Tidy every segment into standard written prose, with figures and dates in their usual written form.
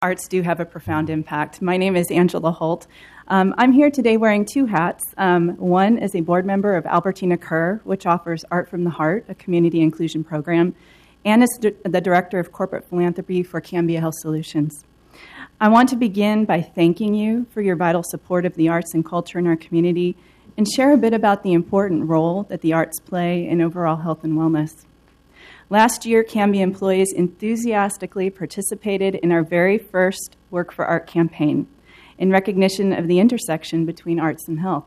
arts do have a profound impact. My name is Angela Holt. I'm here today wearing two hats. One is a board member of Albertina Kerr, which offers Art from the Heart, a community inclusion program, and is the director of corporate philanthropy for Cambia Health Solutions. I want to begin by thanking you for your vital support of the arts and culture in our community and share a bit about the important role that the arts play in overall health and wellness. Last year, Cambia employees enthusiastically participated in our very first Work for Art campaign in recognition of the intersection between arts and health.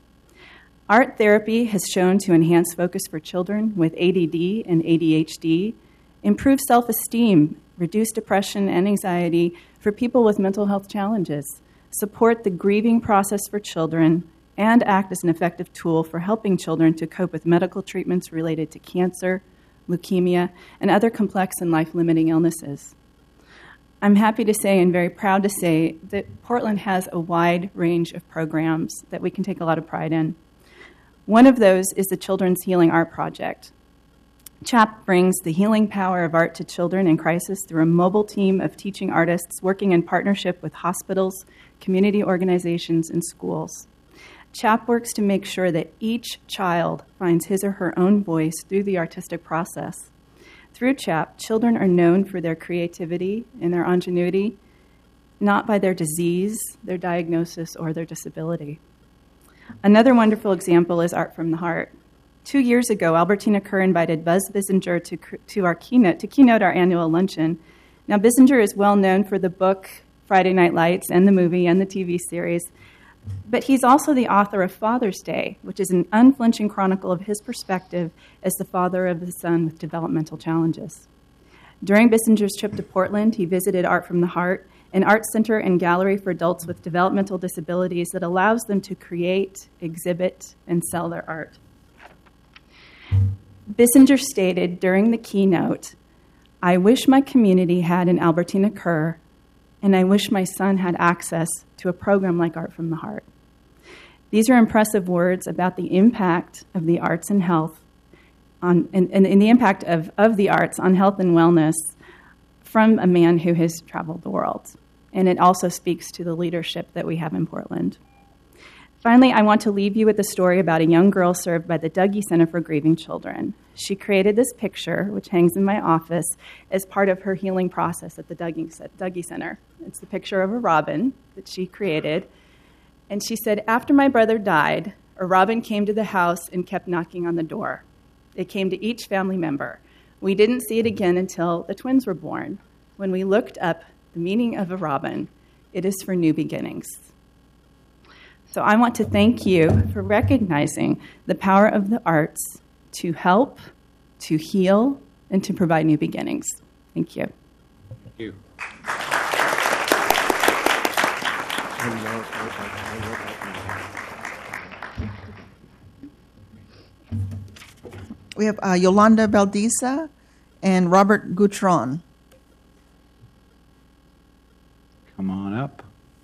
Art therapy has shown to enhance focus for children with ADD and ADHD, improve self-esteem, reduce depression and anxiety for people with mental health challenges, support the grieving process for children, and act as an effective tool for helping children to cope with medical treatments related to cancer, leukemia, and other complex and life-limiting illnesses. I'm happy to say and very proud to say that Portland has a wide range of programs that we can take a lot of pride in. One of those is the Children's Healing Art Project. CHAP brings the healing power of art to children in crisis through a mobile team of teaching artists working in partnership with hospitals, community organizations, and schools. CHAP works to make sure that each child finds his or her own voice through the artistic process. Through CHAP, children are known for their creativity and their ingenuity, not by their disease, their diagnosis, or their disability. Another wonderful example is Art from the Heart. 2 years ago, Albertina Kerr invited Buzz Bissinger to keynote our annual luncheon. Now, Bissinger is well known for the book Friday Night Lights and the movie and the TV series, but he's also the author of Father's Day, which is an unflinching chronicle of his perspective as the father of a son with developmental challenges. During Bissinger's trip to Portland, he visited Art from the Heart, an art center and gallery for adults with developmental disabilities that allows them to create, exhibit, and sell their art. Bissinger stated during the keynote, "I wish my community had an Albertina Kerr, and I wish my son had access to a program like Art from the Heart." These are impressive words about the impact of the arts and health and the impact of the arts on health and wellness from a man who has traveled the world. And it also speaks to the leadership that we have in Portland. Finally, I want to leave you with a story about a young girl served by the Dougy Center for Grieving Children. She created this picture, which hangs in my office, as part of her healing process at the Dougy Center. It's the picture of a robin that she created. And she said, "After my brother died, a robin came to the house and kept knocking on the door. It came to each family member. We didn't see it again until the twins were born. When we looked up the meaning of a robin, it is for new beginnings." So I want to thank you for recognizing the power of the arts to help, to heal, and to provide new beginnings. Thank you. Thank you. We have Yolanda Valdisa and Robert Gutron. Come on up.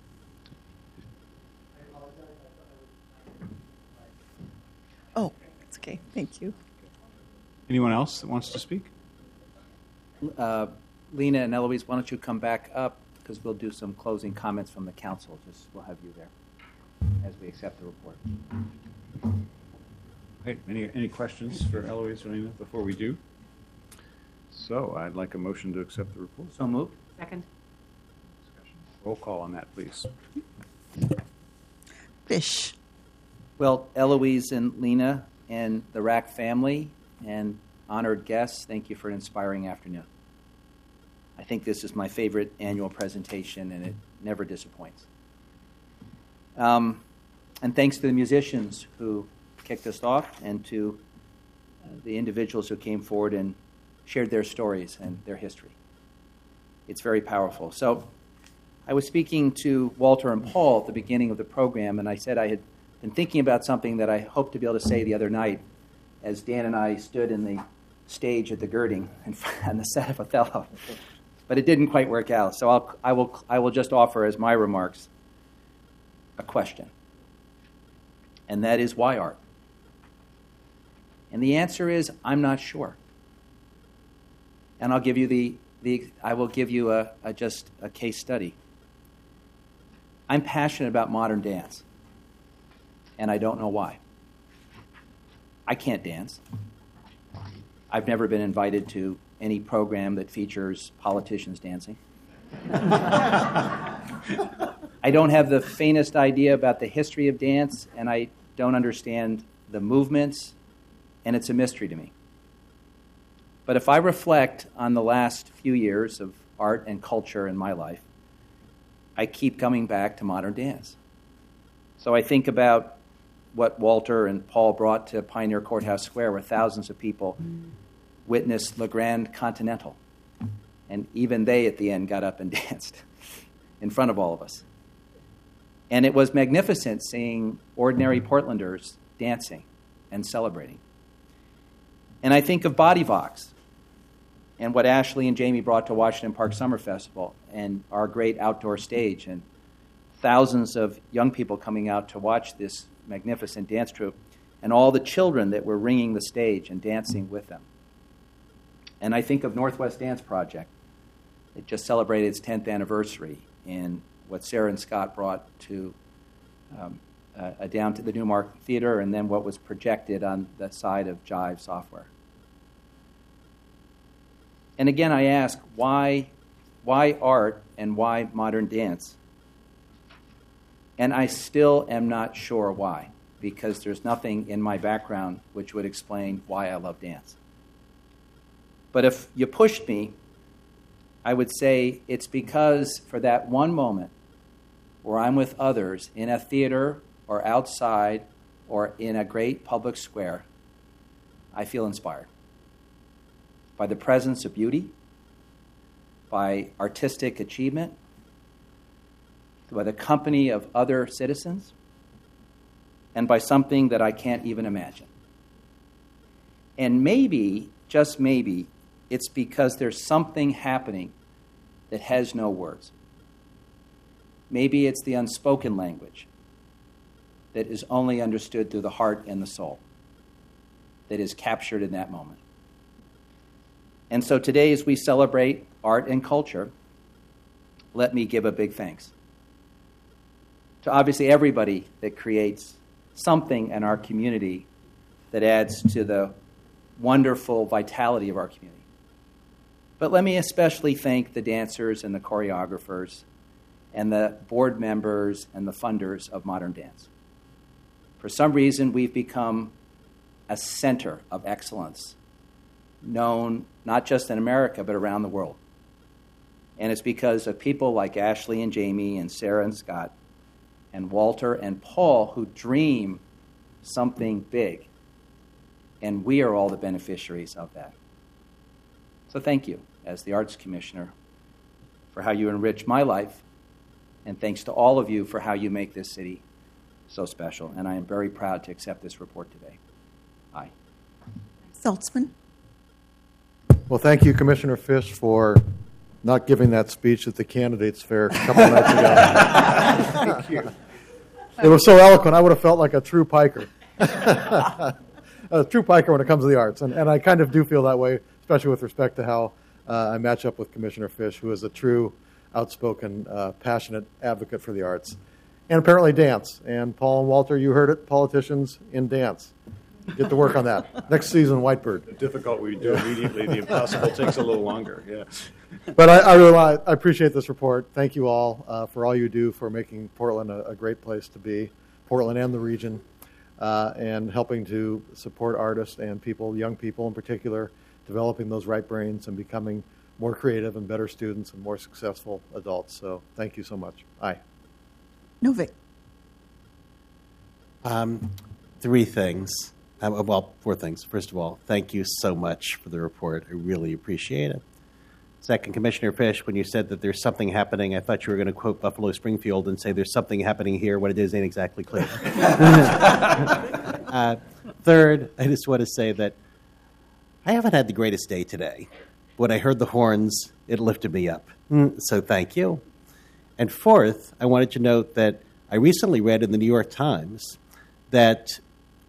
Oh, it's okay. Thank you. Anyone else that wants to speak? Lena and Eloise, why don't you come back up, because we'll do some closing comments from the council. We'll have you there as we accept the report. Hey, any questions for Eloise or Lena before we do? So I'd like a motion to accept the report. So moved. Second. Roll call on that, please. Fish. Well, Eloise and Lena and the Rack family and honored guests, thank you for an inspiring afternoon. I think this is my favorite annual presentation, and it never disappoints. And thanks to the musicians who kicked us off and to the individuals who came forward and shared their stories and their history. It's very powerful. So I was speaking to Walter and Paul at the beginning of the program, and I said I had been thinking about something that I hoped to be able to say the other night as Dan and I stood in the stage at the Girding on the set of Othello. But it didn't quite work out. So I will just offer as my remarks a question. And that is, why art? And the answer is, I'm not sure. And I'll give you the I will give you just a case study. I'm passionate about modern dance, and I don't know why. I can't dance. I've never been invited to any program that features politicians dancing. I don't have the faintest idea about the history of dance, and I don't understand the movements, and it's a mystery to me. But if I reflect on the last few years of art and culture in my life, I keep coming back to modern dance. So I think about what Walter and Paul brought to Pioneer Courthouse Square, where thousands of people witnessed Le Grand Continental. And even they, at the end, got up and danced in front of all of us. And it was magnificent seeing ordinary Portlanders dancing and celebrating. And I think of Body Vox and what Ashley and Jamie brought to Washington Park Summer Festival and our great outdoor stage and thousands of young people coming out to watch this magnificent dance troupe and all the children that were ringing the stage and dancing with them. And I think of Northwest Dance Project. It just celebrated its 10th anniversary and what Sarah and Scott brought to down to the Newmark Theater and then what was projected on the side of Jive Software. And again, I ask, why art and why modern dance? And I still am not sure why, because there's nothing in my background which would explain why I love dance. But if you pushed me, I would say it's because for that one moment where I'm with others in a theater or outside or in a great public square, I feel inspired by the presence of beauty, by artistic achievement, by the company of other citizens, and by something that I can't even imagine. And maybe, just maybe, it's because there's something happening that has no words. Maybe it's the unspoken language that is only understood through the heart and the soul that is captured in that moment. And so today, as we celebrate art and culture, let me give a big thanks to obviously everybody that creates something in our community that adds to the wonderful vitality of our community. But let me especially thank the dancers and the choreographers and the board members and the funders of modern dance. For some reason, we've become a center of excellence, known not just in America, but around the world. And it's because of people like Ashley and Jamie and Sarah and Scott and Walter and Paul who dream something big. And we are all the beneficiaries of that. So thank you, as the Arts Commissioner, for how you enrich my life. And thanks to all of you for how you make this city so special. And I am very proud to accept this report today. Aye. Saltzman. Well, thank you, Commissioner Fish, for not giving that speech at the Candidates Fair a couple of nights ago. Thank you. It was so eloquent, I would have felt like a true piker. A true piker when it comes to the arts. And I kind of do feel that way, especially with respect to how I match up with Commissioner Fish, who is a true, outspoken, passionate advocate for the arts. And apparently dance. And Paul and Walter, you heard it, politicians in dance. Get to work on that. Next season, Whitebird. The difficult we do immediately. The impossible takes a little longer. Yeah. But I appreciate this report. Thank you all for all you do for making Portland a great place to be, Portland and the region, and helping to support artists and people, young people in particular, developing those right brains and becoming more creative and better students and more successful adults. So thank you so much. Aye. Novik. Three things. Well, four things. First of all, thank you so much for the report. I really appreciate it. Second, Commissioner Fish, when you said that there's something happening, I thought you were going to quote Buffalo Springfield and say there's something happening here. What it is ain't exactly clear. Third, I just want to say that I haven't had the greatest day today. When I heard the horns, it lifted me up. So thank you. And fourth, I wanted to note that I recently read in the New York Times that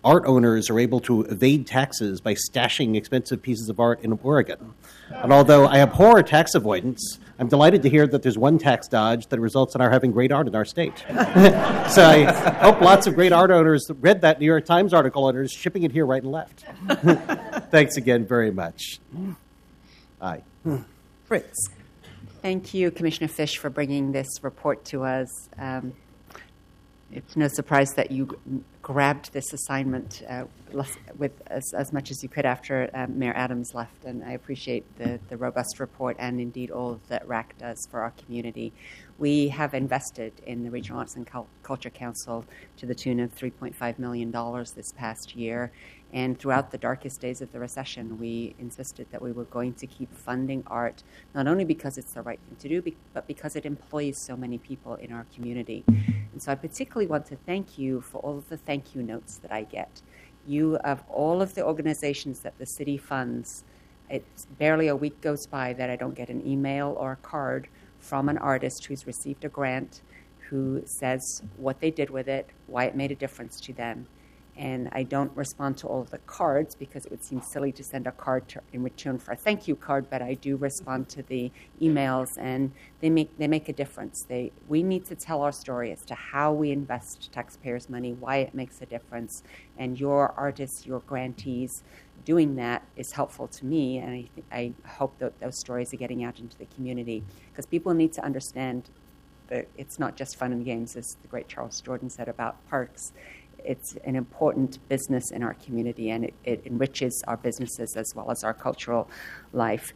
art owners are able to evade taxes by stashing expensive pieces of art in Oregon. And although I abhor tax avoidance, I'm delighted to hear that there's one tax dodge that results in our having great art in our state. So I hope lots of great art owners read that New York Times article and are shipping it here right and left. Thanks again very much. Aye. Fritz. Thank you, Commissioner Fish, for bringing this report to us. It's no surprise that you grabbed this assignment with as much as you could after Mayor Adams left, and I appreciate the robust report and indeed all that RAC does for our community. We have invested in the Regional Arts and Culture Council to the tune of $3.5 million this past year. And throughout the darkest days of the recession, we insisted that we were going to keep funding art, not only because it's the right thing to do, but because it employs so many people in our community. And so I particularly want to thank you for all of the thank you notes that I get. You, of all of the organizations that the city funds, it's barely a week goes by that I don't get an email or a card from an artist who's received a grant, who says what they did with it, why it made a difference to them. And I don't respond to all of the cards because it would seem silly to send a card in return for a thank you card, but I do respond to the emails, and they make a difference. We need to tell our story as to how we invest taxpayers' money, why it makes a difference, and your artists, your grantees, doing that is helpful to me, and I hope that those stories are getting out into the community, because people need to understand that it's not just fun and games, as the great Charles Jordan said about parks. It's an important business in our community, and it enriches our businesses as well as our cultural life.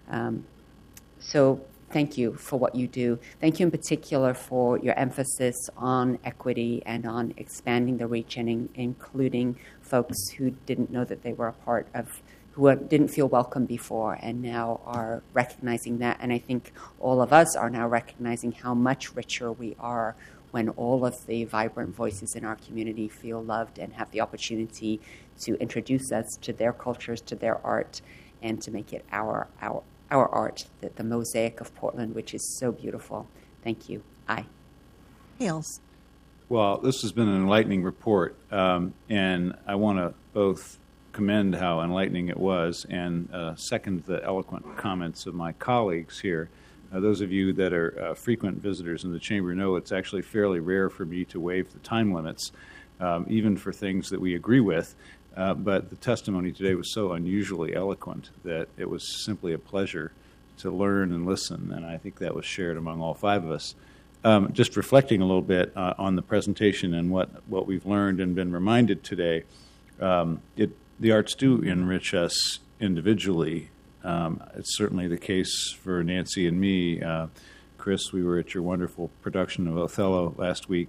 So thank you for what you do. Thank you in particular for your emphasis on equity and on expanding the reach and including folks who didn't know that they were a part of, who didn't feel welcome before and now are recognizing that. And I think all of us are now recognizing how much richer we are when all of the vibrant voices in our community feel loved and have the opportunity to introduce us to their cultures, to their art, and to make it our art, the mosaic of Portland, which is so beautiful. Thank you. Aye. Hales. Well, this has been an enlightening report, and I want to both commend how enlightening it was and second the eloquent comments of my colleagues here. Those of you that are frequent visitors in the chamber know it's actually fairly rare for me to waive the time limits, even for things that we agree with. But the testimony today was so unusually eloquent that it was simply a pleasure to learn and listen, and I think that was shared among all five of us. Just reflecting a little bit on the presentation and what we've learned and been reminded today, the arts do enrich us individually. It's certainly the case for Nancy and me. Chris, we were at your wonderful production of Othello last week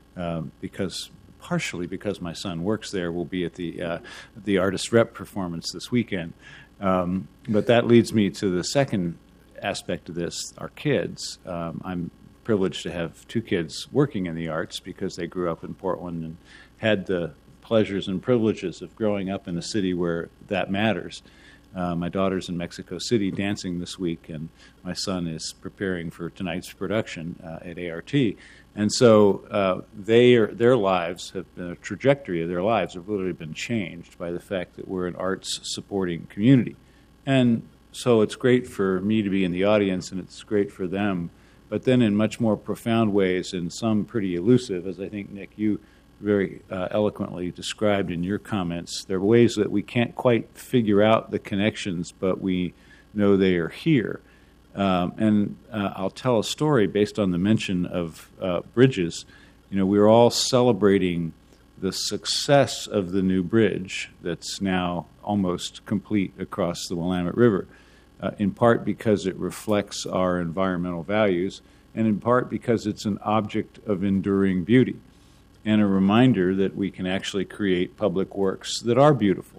partially because my son works there. We'll be at the Artist Rep performance this weekend. But that leads me to the second aspect of this, our kids. I'm privileged to have two kids working in the arts because they grew up in Portland and had the pleasures and privileges of growing up in a city where that matters. My daughter's in Mexico City dancing this week, and my son is preparing for tonight's production at ART. And so their lives the trajectory of their lives have literally been changed by the fact that we're an arts-supporting community. And so it's great for me to be in the audience, and it's great for them. But then in much more profound ways, and some pretty elusive, as I think, Nick, you very eloquently described in your comments, there are ways that we can't quite figure out the connections, but we know they are here. And I'll tell a story based on the mention of bridges. You know, we're all celebrating the success of the new bridge that's now almost complete across the Willamette River, in part because it reflects our environmental values, and in part because it's an object of enduring beauty, and a reminder that we can actually create public works that are beautiful.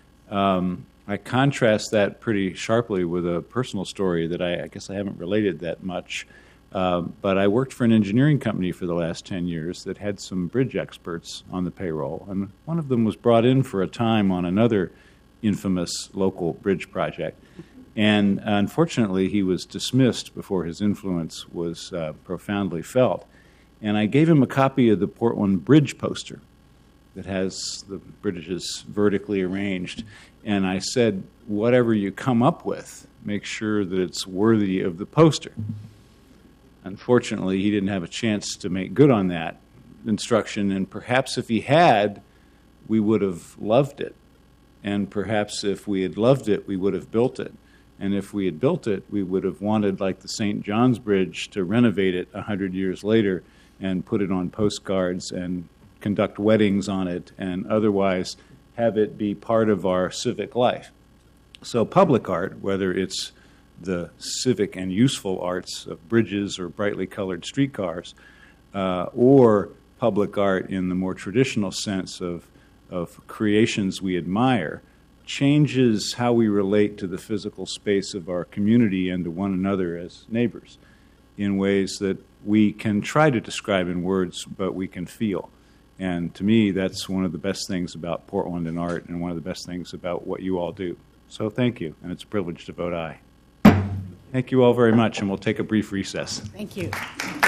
I contrast that pretty sharply with a personal story that I guess I haven't related that much, but I worked for an engineering company for the last 10 years that had some bridge experts on the payroll, and one of them was brought in for a time on another infamous local bridge project. And unfortunately, he was dismissed before his influence was profoundly felt. And I gave him a copy of the Portland Bridge poster. that has the bridges vertically arranged. And I said, whatever you come up with, make sure that it's worthy of the poster. Unfortunately, he didn't have a chance to make good on that instruction, and perhaps if he had, we would have loved it. And perhaps if we had loved it, we would have built it. And if we had built it, we would have wanted, like the St. John's Bridge, to renovate it 100 years later and put it on postcards and conduct weddings on it and otherwise have it be part of our civic life. So public art, whether it's the civic and useful arts of bridges or brightly colored streetcars, or public art in the more traditional sense of creations we admire, changes how we relate to the physical space of our community and to one another as neighbors in ways that we can try to describe in words, but we can feel. And to me, that's one of the best things about Portland and art and one of the best things about what you all do. So thank you, and it's a privilege to vote aye. Thank you all very much, and we'll take a brief recess. Thank you.